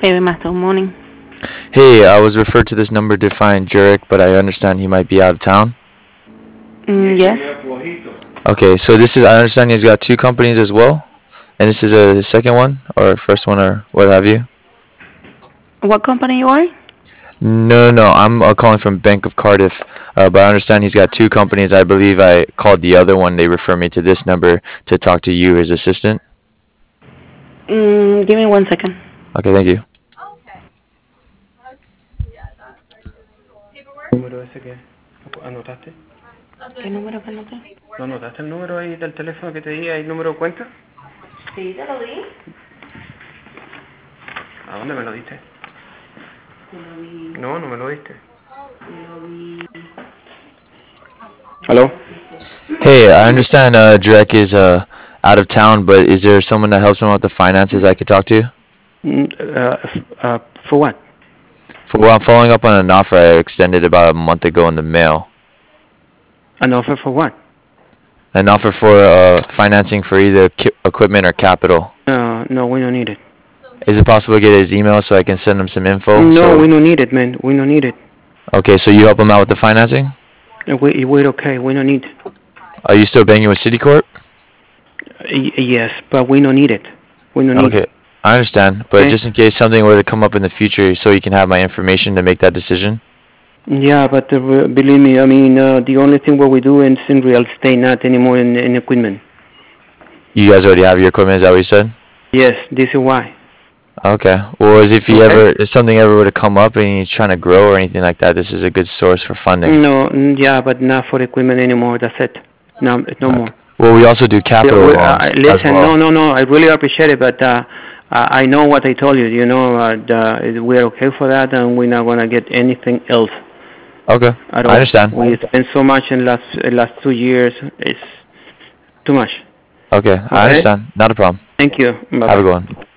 Hey, Master, good morning. Hey, I was referred to this number to find Jurek, but I understand he might be out of town. Yes. Okay, so I understand he's got two companies as well, and this is a second one, or first one, or what have you. What company you are? No, no, no, I'm calling from Bank of Cardiff, but I understand he's got two companies. I believe I called the other one. They refer me to this number to talk to you, his assistant. Give me 1 second. Okay, thank you. Número ese que anotaste. ¿Qué número que anoté? ¿No anotaste el número ahí del teléfono que te di, ahí el número de cuenta? Sí, te lo di. ¿A dónde me lo diste? Te lo di. No, no me lo diste. Te lo di. Hello? Hey, I understand Jurek is out of town, but is there someone that helps him with the finances I could talk to? For what? I'm following up on an offer I extended about a month ago in the mail. An offer for what? An offer for financing for either equipment or capital. No, we don't need it. Is it possible to get his email so I can send him some info? No, we don't need it, man. We don't need it. Okay, so you help him out with the financing? We're okay. We don't need it. Are you still banking with Citicorp? Yes, but we don't need it. We don't need it. Okay, I understand, but Okay. just in case something were to come up in the future, so you can have my information to make that decision. Yeah, but believe me, I mean, the only thing what we do is in real estate, not anymore in equipment. You guys already have your equipment, is that what you said? Yes, this is why. Okay. Well, as if Okay. if something ever were to come up and you're trying to grow or anything like that, this is a good source for funding. No, yeah, but not for equipment anymore. That's it. No, no more. Well, we also do capital loans as Listen, well. no. I really appreciate it, but I know what I told you. You know, we're okay for that, and we're not gonna get anything else Okay, at I all. understand. We spent so much in last 2 years. It's too much. Okay, I Okay. understand. Not a problem. Thank you. Bye Have a bye. good one.